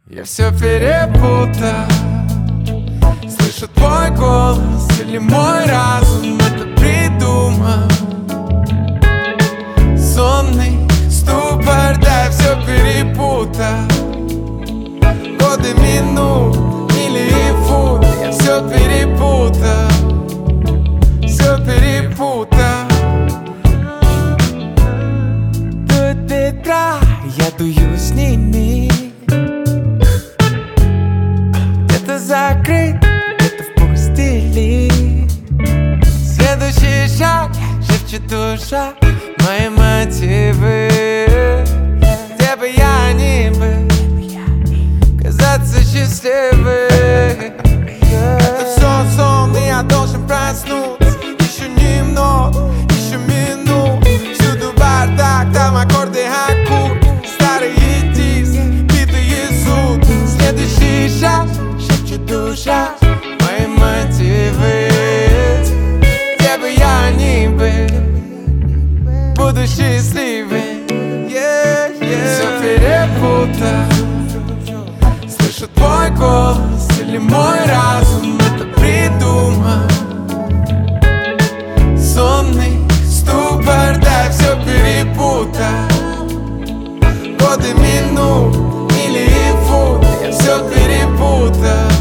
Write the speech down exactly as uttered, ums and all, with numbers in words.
Я все перепутал. Слышу твой голос или мой разум это придумал. Сонный ступор, да, я все перепутал. Годы, минут, мили и фут, я все перепутал. Все перепутал. Тут ветра, я дую с ними. Где-то закрыт, где-то в пустыне. Следующий шаг, шепчет душа, мои мотивы. Где бы я ни был, казаться счастливым. Это все сон, и я должен проснуться. Еще немного, еще минут. Всюду бардак, там аккорды аккурд. Старые диски, битые зуб. Следующий шаг, шепчет душа, мои мотивы. Где бы я ни был, буду счастливым. yeah, yeah. Все перепутал. Слышу твой голос или мой разум это придумал. Сонный ступор, да, я все перепутал. Годы, минут, мили и фут, я все перепутал.